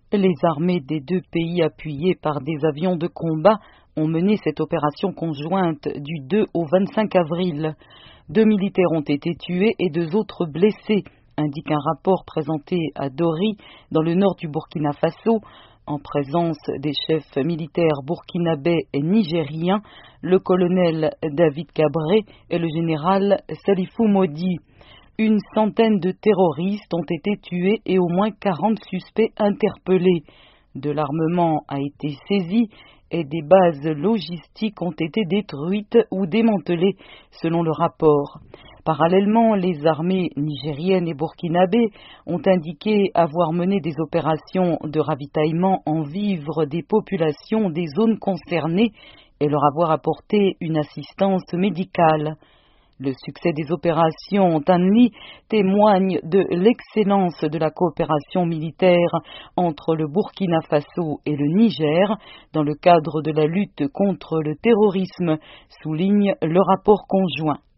Les armées des deux pays, appuyées par des avions de combat, ont mené cette opération conjointe du 2 au 25 avril. 2 militaires ont été tués et 2 autres blessés, indique un rapport présenté à Dori, dans le nord du Burkina Faso, en présence des chefs militaires burkinabés et nigériens, le colonel David Cabré et le général Salifou Modi. Une centaine de terroristes ont été tués et au moins 40 suspects interpellés. De l'armement a été saisi et des bases logistiques ont été détruites ou démantelées, selon le rapport. Parallèlement, les armées nigériennes et burkinabées ont indiqué avoir mené des opérations de ravitaillement en vivres des populations des zones concernées et leur avoir apporté une assistance médicale. Le succès des opérations Tanli témoigne de l'excellence de la coopération militaire entre le Burkina Faso et le Niger dans le cadre de la lutte contre le terrorisme, souligne le rapport conjoint.